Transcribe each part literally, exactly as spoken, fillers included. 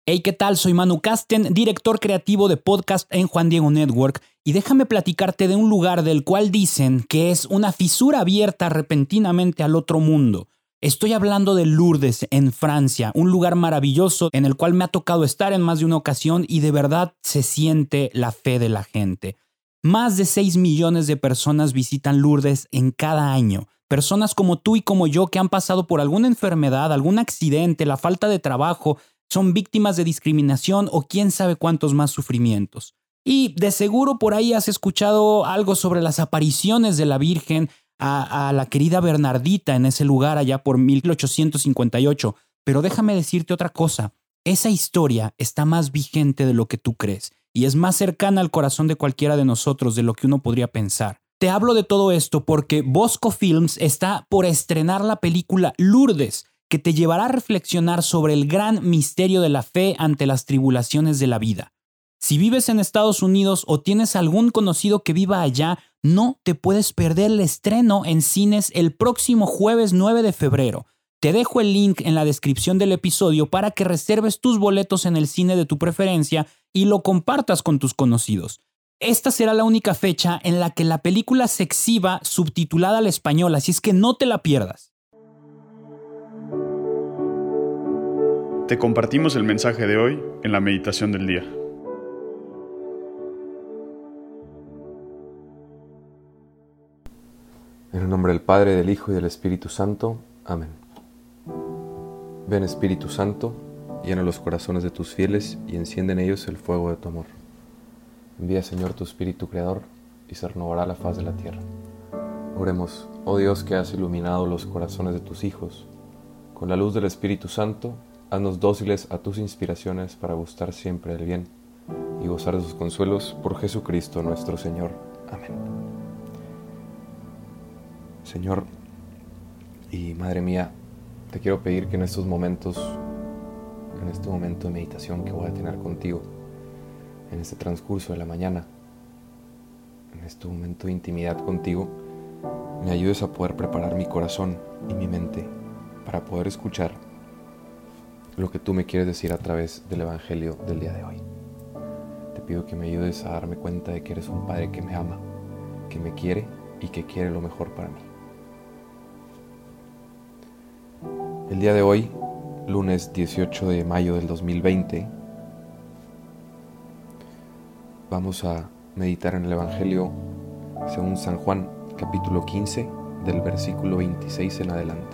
Hey, ¿qué tal? Soy Manu Casten, director creativo de podcast en Juan Diego Network, y déjame platicarte de un lugar del cual dicen que es una fisura abierta repentinamente al otro mundo. Estoy hablando de Lourdes, en Francia, un lugar maravilloso en el cual me ha tocado estar en más de una ocasión y de verdad se siente la fe de la gente. Más de seis millones de personas visitan Lourdes en cada año. Personas como tú y como yo que han pasado por alguna enfermedad, algún accidente, la falta de trabajo, son víctimas de discriminación o quién sabe cuántos más sufrimientos. Y de seguro por ahí has escuchado algo sobre las apariciones de la Virgen a, a la querida Bernardita en ese lugar allá por mil ochocientos cincuenta y ocho. Pero déjame decirte otra cosa. Esa historia está más vigente de lo que tú crees y es más cercana al corazón de cualquiera de nosotros de lo que uno podría pensar. Te hablo de todo esto porque Bosco Films está por estrenar la película Lourdes, que te llevará a reflexionar sobre el gran misterio de la fe ante las tribulaciones de la vida. Si vives en Estados Unidos o tienes algún conocido que viva allá, no te puedes perder el estreno en cines el próximo jueves nueve de febrero. Te dejo el link en la descripción del episodio para que reserves tus boletos en el cine de tu preferencia y lo compartas con tus conocidos. Esta será la única fecha en la que la película se exhiba subtitulada al español, así es que no te la pierdas. Te compartimos el mensaje de hoy en la meditación del día. En el nombre del Padre, del Hijo y del Espíritu Santo. Amén. Ven, Espíritu Santo, llena los corazones de tus fieles y enciende en ellos el fuego de tu amor. Envía, Señor, tu Espíritu Creador y se renovará la faz de la tierra. Oremos, oh Dios, que has iluminado los corazones de tus hijos. Con la luz del Espíritu Santo, haznos dóciles a tus inspiraciones para gustar siempre del bien y gozar de sus consuelos por Jesucristo nuestro Señor. Amén. Señor y Madre mía, te quiero pedir que en estos momentos, en este momento de meditación que voy a tener contigo, en este transcurso de la mañana, en este momento de intimidad contigo, me ayudes a poder preparar mi corazón y mi mente para poder escuchar lo que tú me quieres decir a través del Evangelio del día de hoy. Te pido que me ayudes a darme cuenta de que eres un Padre que me ama, que me quiere y que quiere lo mejor para mí. El día de hoy, lunes dieciocho de mayo del dos mil veinte, vamos a meditar en el Evangelio según San Juan, capítulo quince, del versículo veintiséis en adelante.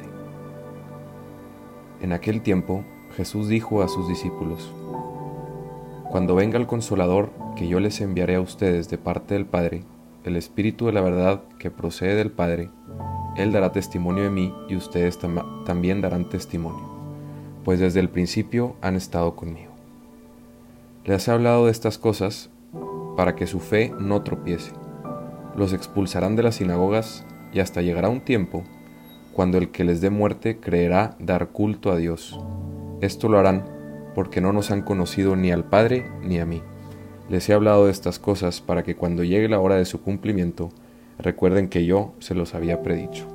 En aquel tiempo, Jesús dijo a sus discípulos: Cuando venga el Consolador, que yo les enviaré a ustedes de parte del Padre, el Espíritu de la verdad que procede del Padre, Él dará testimonio de mí y ustedes tam- también darán testimonio, pues desde el principio han estado conmigo. Les he hablado de estas cosas para que su fe no tropiece. Los expulsarán de las sinagogas y hasta llegará un tiempo cuando el que les dé muerte creerá dar culto a Dios. Esto lo harán porque no nos han conocido ni al Padre ni a mí. Les he hablado de estas cosas para que cuando llegue la hora de su cumplimiento, recuerden que yo se los había predicho.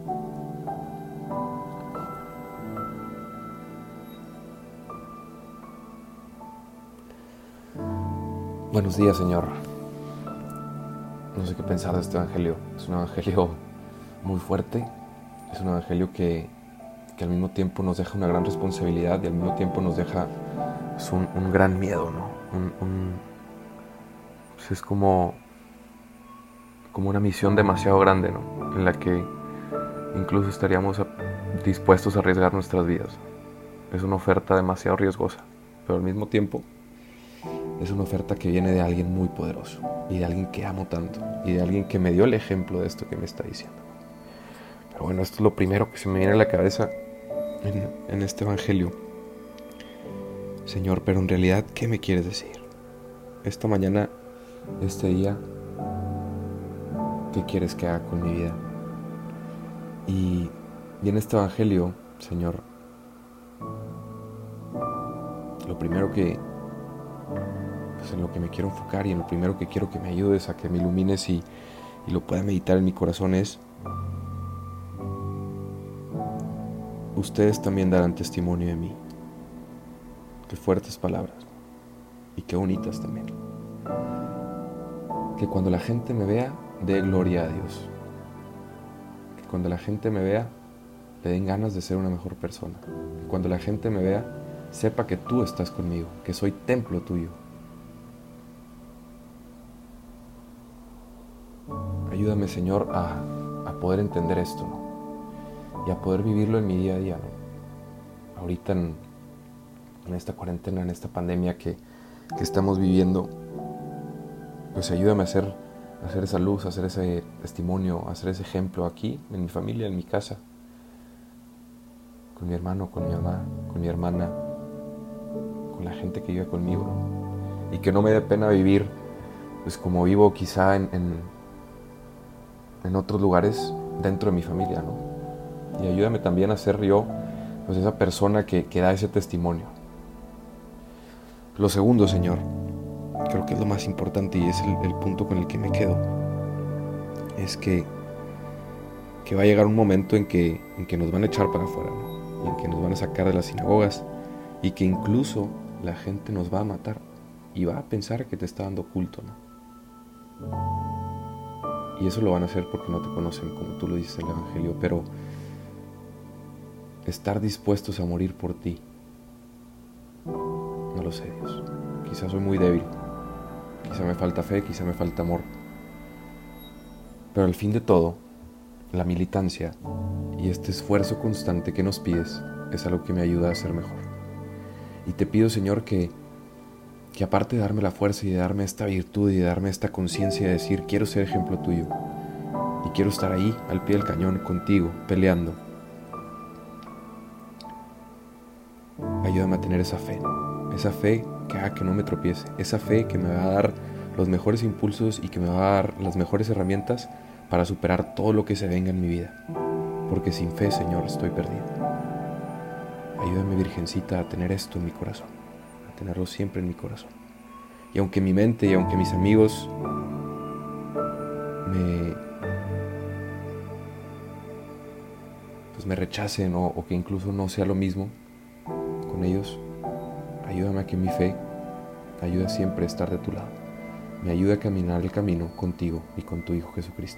Buenos días, Señor. No sé qué pensar de este evangelio. Es un evangelio muy fuerte. Es un evangelio que, que al mismo tiempo nos deja una gran responsabilidad y al mismo tiempo nos deja pues, un, un gran miedo, ¿no? Un, un, pues es como, como una misión demasiado grande, ¿no? En la que incluso estaríamos a, dispuestos a arriesgar nuestras vidas. Es una oferta demasiado riesgosa, pero al mismo tiempo es una oferta que viene de alguien muy poderoso y de alguien que amo tanto y de alguien que me dio el ejemplo de esto que me está diciendo. Pero bueno, esto es lo primero que se me viene a la cabeza en, en este evangelio. Señor, pero en realidad, ¿qué me quieres decir? Esta mañana, este día, ¿qué quieres que haga con mi vida? Y, y en este evangelio, Señor, lo primero que pues en lo que me quiero enfocar y en lo primero que quiero que me ayudes a que me ilumines y, y lo pueda meditar en mi corazón es: ustedes también darán testimonio de mí. Qué fuertes palabras. Y qué bonitas también. Que cuando la gente me vea, dé gloria a Dios. Que cuando la gente me vea, le den ganas de ser una mejor persona. Que cuando la gente me vea, sepa que tú estás conmigo, que soy templo tuyo. Ayúdame, Señor, a, a poder entender esto, ¿no? Y a poder vivirlo en mi día a día, ¿no? Ahorita en, en esta cuarentena, en esta pandemia que, que estamos viviendo, pues ayúdame a hacer, a hacer esa luz, a hacer ese testimonio, a hacer ese ejemplo aquí, en mi familia, en mi casa, con mi hermano, con mi mamá, con mi hermana, con la gente que vive conmigo, ¿no? Y que no me dé pena vivir, pues como vivo quizá en, en, en otros lugares dentro de mi familia, ¿no? Y ayúdame también a ser yo, pues esa persona que, que da ese testimonio. Lo segundo, Señor, creo que es lo más importante y es el, el punto con el que me quedo, es que, que va a llegar un momento en que, en que nos van a echar para afuera, ¿no? Y en que nos van a sacar de las sinagogas y que incluso la gente nos va a matar y va a pensar que te está dando culto, ¿no? Y eso lo van a hacer porque no te conocen, como tú lo dices en el Evangelio, pero estar dispuestos a morir por ti, no lo sé, Dios. Quizás soy muy débil, quizá me falta fe, quizá me falta amor, pero al fin de todo, la militancia y este esfuerzo constante que nos pides es algo que me ayuda a ser mejor. Y te pido, Señor, que, que aparte de darme la fuerza y de darme esta virtud y de darme esta conciencia de decir, quiero ser ejemplo tuyo y quiero estar ahí al pie del cañón contigo, peleando, ayúdame a tener esa fe, esa fe que haga que no me tropiece, esa fe que me va a dar los mejores impulsos y que me va a dar las mejores herramientas para superar todo lo que se venga en mi vida, porque sin fe, Señor, estoy perdido. Ayúdame, Virgencita, a tener esto en mi corazón, a tenerlo siempre en mi corazón. Y aunque mi mente y aunque mis amigos me, pues me rechacen o, o que incluso no sea lo mismo con ellos, ayúdame a que mi fe ayude siempre a estar de tu lado. Me ayude a caminar el camino contigo y con tu Hijo Jesucristo.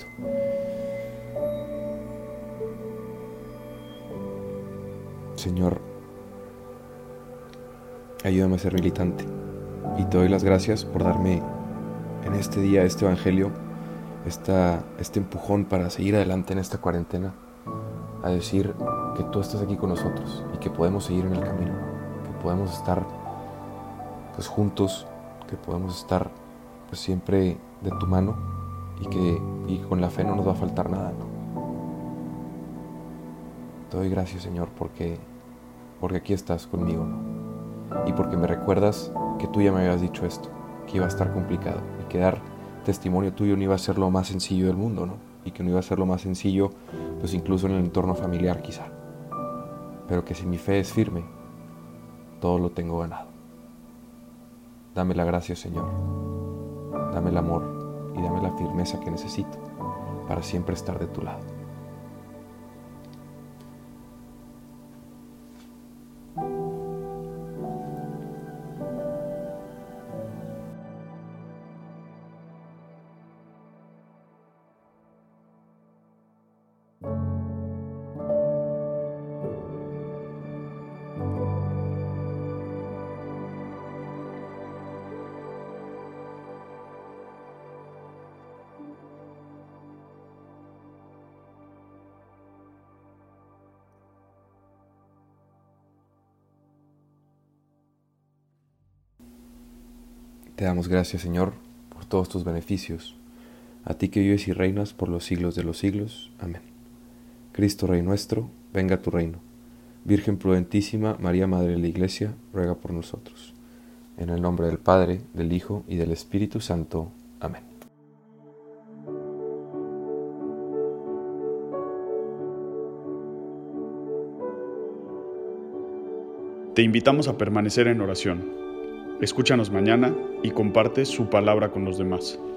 Señor, ayúdame a ser militante y te doy las gracias por darme en este día este evangelio, esta, este empujón para seguir adelante en esta cuarentena, a decir que tú estás aquí con nosotros y que podemos seguir en el camino, que podemos estar pues juntos, que podemos estar pues siempre de tu mano y que y con la fe no nos va a faltar nada, ¿no? Te doy gracias, Señor, porque, porque aquí estás conmigo, ¿no? Y porque me recuerdas que tú ya me habías dicho esto, que iba a estar complicado y que dar testimonio tuyo no iba a ser lo más sencillo del mundo, ¿no? Y que no iba a ser lo más sencillo, pues incluso en el entorno familiar quizá. Pero que si mi fe es firme, todo lo tengo ganado. Dame la gracia, Señor. Dame el amor y dame la firmeza que necesito para siempre estar de tu lado. Te damos gracias, Señor, por todos tus beneficios, a ti que vives y reinas por los siglos de los siglos. Amén. Cristo, Rey nuestro, venga a tu reino. Virgen prudentísima, María, Madre de la Iglesia, ruega por nosotros. En el nombre del Padre, del Hijo y del Espíritu Santo. Amén. Te invitamos a permanecer en oración. Escúchanos mañana y comparte su palabra con los demás.